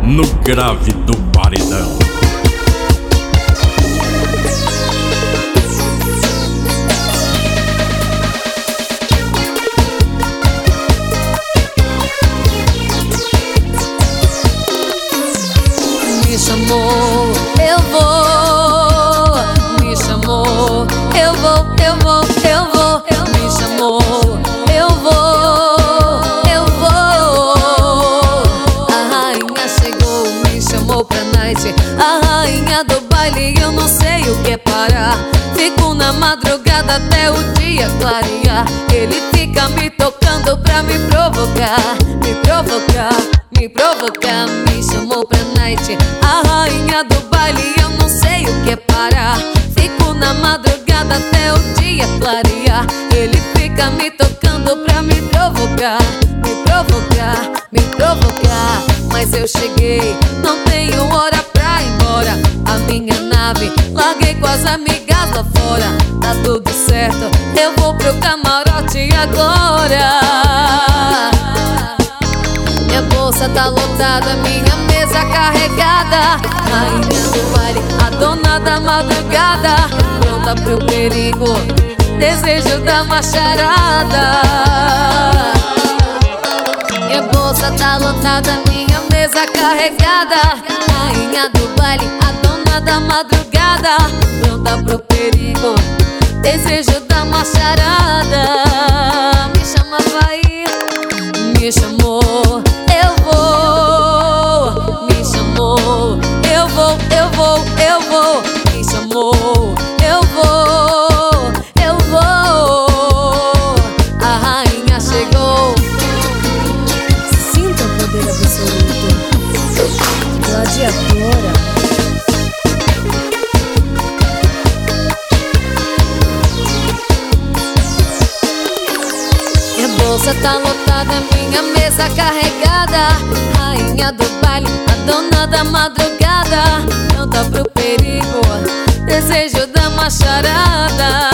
no grave do paredão. Me chamou, eu vou. Me chamou, eu vou, eu vou, eu vou. Me chamou, eu vou, eu vou. A rainha chegou, me chamou pra night. A rainha do baile, eu não sei o que é parar. Fico na madrugada até o dia clarear. Ele fica me tocando pra me provocar, me provocar, me provocar. Me chamou pra night. A rainha do baile, eu não sei o que é parar. Fico na madrugada até o dia clarear. Ele fica me tocando pra me provocar, me provocar, me provocar. Mas eu cheguei, não tenho hora pra ir embora. A minha nave, larguei com as amigas lá fora. Tá tudo certo, eu vou pro camarote agora. Minha bolsa tá lotada, minha mesa carregada. Rainha do baile, a dona da madrugada, pronta pro perigo, desejo da macharada. Minha bolsa tá lotada, minha mesa carregada. Rainha do baile, a dona da madrugada, pronta pro perigo, desejo da macharada. Me chama, vai, me chamou, eu vou. Me chamou, eu vou, eu vou, eu vou. Me chamou, eu vou, eu vou. A rainha chegou. Sinta o poder absoluto. Gladiadora. Minha bolsa tá lotada, minha mesa carregada. Rainha do baile, a dona da madrugada, pronta pro perigo, desejo da macharada.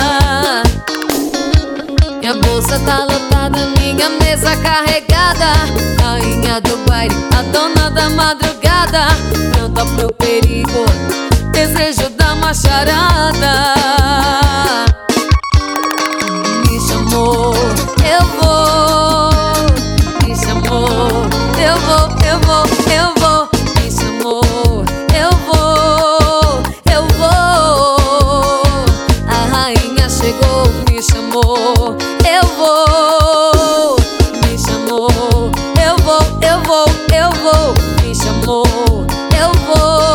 Minha bolsa tá lotada, minha mesa carregada. Rainha do baile, a dona da madrugada, pronta pro perigo, desejo da macharada. Me chamou, eu vou. Me chamou, eu vou, eu vou, eu vou. Me chamou, eu vou, eu vou. A rainha chegou, me chamou, eu vou. Me chamou, eu vou, eu vou, eu vou. Me chamou, eu vou.